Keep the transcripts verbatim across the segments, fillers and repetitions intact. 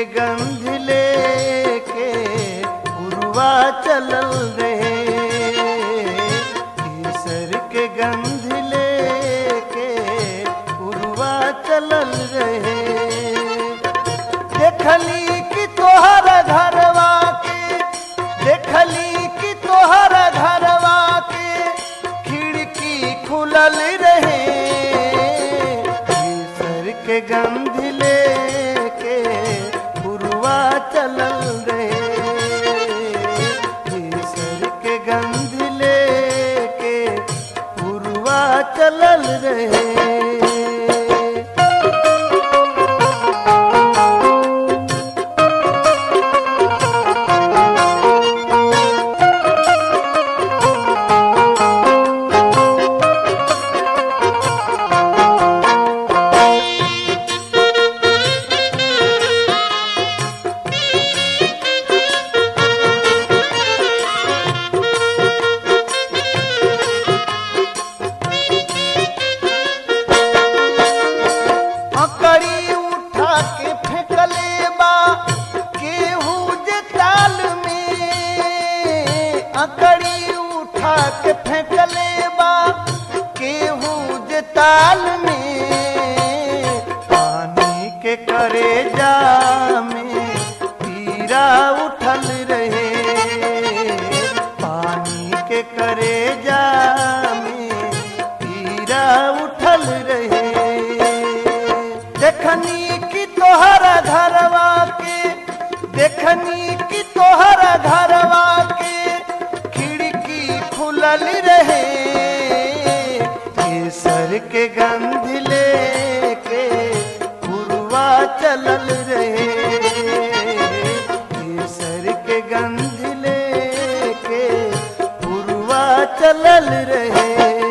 के गंध लेके पुरवा चलल रहे, केसर के गंध लेके पुरवा चलल रहे। देखली कि तोहरा घरवा के, देखली कि तोहरा घरवा के खिड़की खुलल रहे, केसर के गंध लेके पुरवा चलल रहे, केसर के गंध लेके पुरवा चलल रहे। अकड़ी उठा के फेंकले बा केहू जे ताल में, अकड़ी उठा के फेंकले बा केहू जे ताल में, पानी के करेजा में पीरा उठल रहे, पानी के करेजा में पीरा उठल रहे। देखनी कि तोहरा घरवा के, देखनी कि तोहरा घरवा के खिड़की खुलल रहे, केसर के गंध लेके पुरवा चलल रहे, केसर के गंध लेके पुरवा चलल रहे।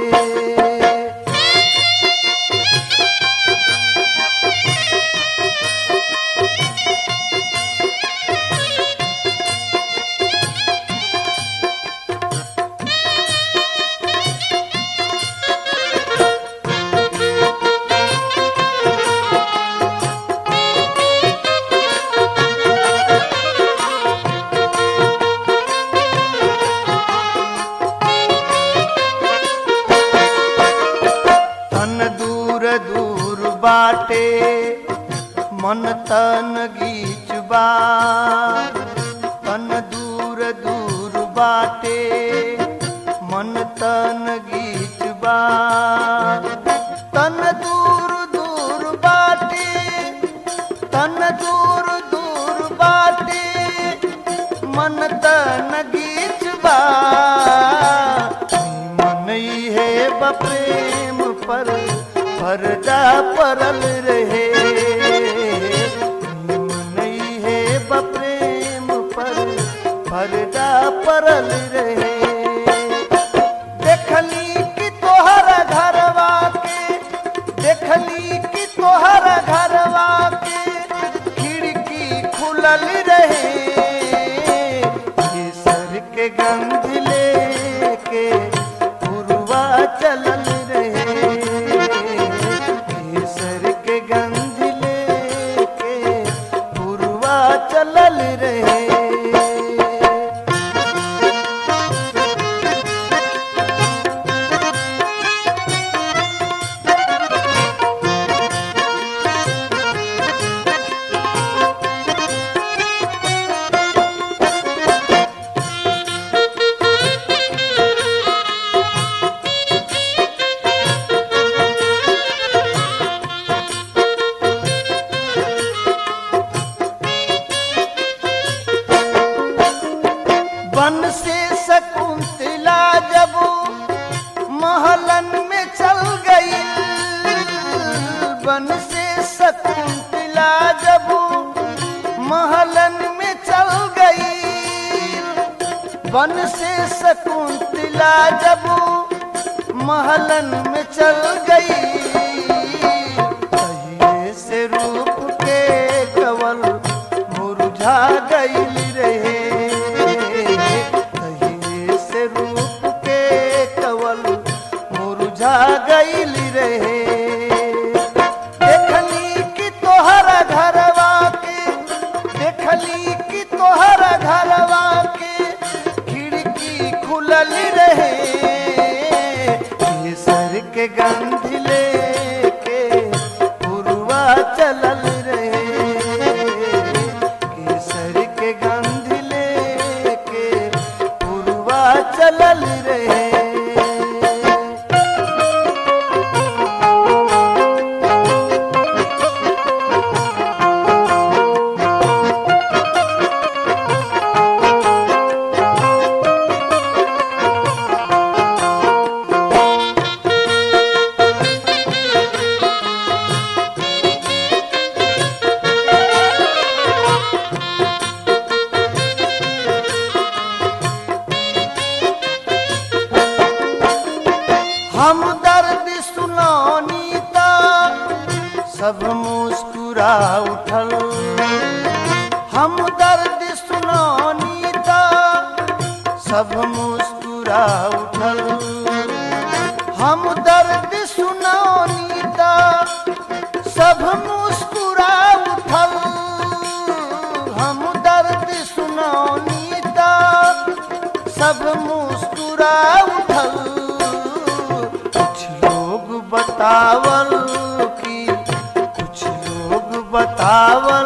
दूर दूर बाटे मन तन गीचबा, तन दूर दूर बाटे मन तन गीचबा, तन दूर दूर बाटे, तन दूर दूर बाटे मन तन गीचबा, मन है बप्रेम पर पर्दा परल रहे, नहीं है बप्रेम पर पर्दा परल रहे। देखली कि तोहरा घरवा के, देखली कि तोहरा घरवा के खिड़की खुलल रहे, केसर के गंध लेके पुरवा चलल रहे, केसर के गंध लेके पुरवा चलल रहे। वन से शकुंतला जब महलन में चल गई, वन से शकुंतला जब महलन में चल गई, वन से शकुंतला जब महलन में चल गई, तहिए से रूप के कवल मुरझा गईल रहे, तहिए से रूप के कवल मुरझा गईल रहे। देखली कि तोहरा घरवा के, गंध लेके पुरवा चलल रहे, केसर के गंध लेके पुरवा चलल रहे। हम दर्द सुनानी ता सब मुस्कुरा उठल, हम दर्द सुनानी ता सब मुस्कुरा उठल, हम दर्द सुनानी ता सब मुस्कुरा उठल, हम दर्द सुनानी ता सब मुस्कुरा उठल। बतावल की कुछ लोग बतावल